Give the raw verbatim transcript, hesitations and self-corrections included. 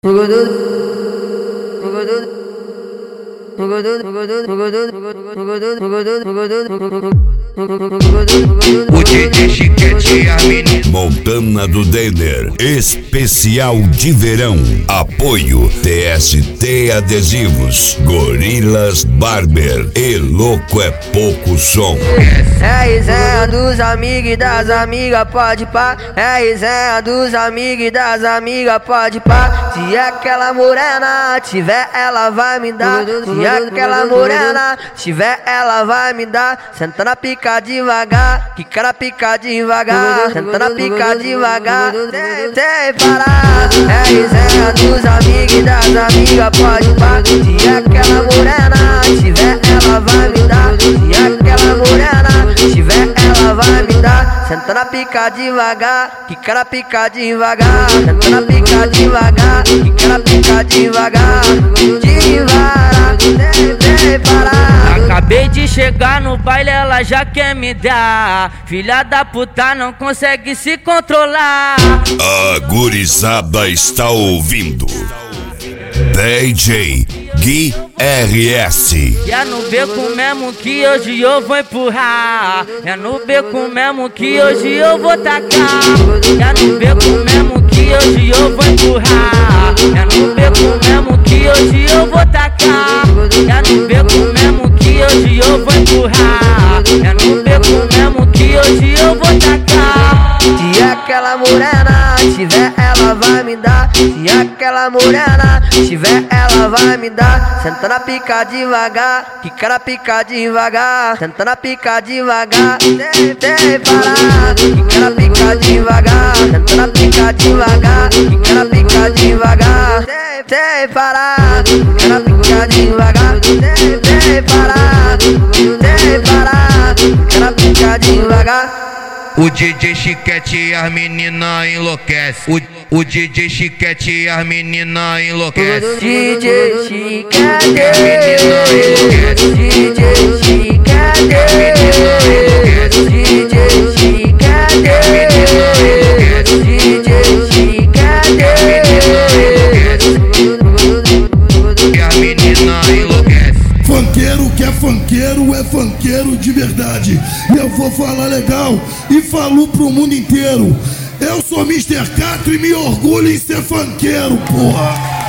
O D J Chiquete, a menina Montana do Denner, especial de verão. Apoio T S T Adesivos, Gorilas Barber e Louco é Pouco Som. É resenha dos amigos e das amigas, pode pá. É resenha dos amigos e das amigas, pode pá. Se aquela morena tiver, ela vai me dar. Se aquela morena tiver, ela vai me dar. Senta na pica devagar, quica na pica devagar. Senta na pica devagar, sem, sem parar. É resenha dos amigos e das amigas, pode pá. Se aquela morena tiver, ela vai me dar. Se aquela morena tiver, ela vai me dar. Senta na pica devagar, quica na pica devagar. Senta na pica devagar, quica na pica devagar. Devagar, sem, sem parar. Acabei de chegar no baile, ela já quer me dar. Filha da puta não consegue se controlar. A gurizada está ouvindo D J Gui R S. É no beco mesmo que hoje eu vou empurrar. É no beco mesmo que hoje eu vou tacar. É no beco mesmo que hoje eu vou empurrar. É no beco mesmo que hoje eu vou tacar. É no beco mesmo que hoje eu vou empurrar. É no beco mesmo que hoje eu vou tacar. Se aquela morena tiver, ela vai me dar. Se aquela morena tiver, ela vai me dar. Senta na pica devagar, quica na pica devagar. Senta na pica devagar, sem, sem parar. Quica na pica devagar, senta na pica devagar. Quica na pica devagar, sem, sem parar. Quica na pica devagar, sem, sem parar. Sem parar, quica na pica devagar. O D J Chiquete e as meninas enlouquece. O, o D J Chiquete e as meninas enlouquece. D J Chiquete, E as meninas enlouquece. D J Chiquete, D J Chiquete, D J Chiquete. E as meninas enlouquece. Funkeiro que é funkeiro é funkeiro de verdade. E eu vou falar legal e falo pro mundo inteiro. Eu sou mister Castro e me orgulho em ser funkeiro, porra.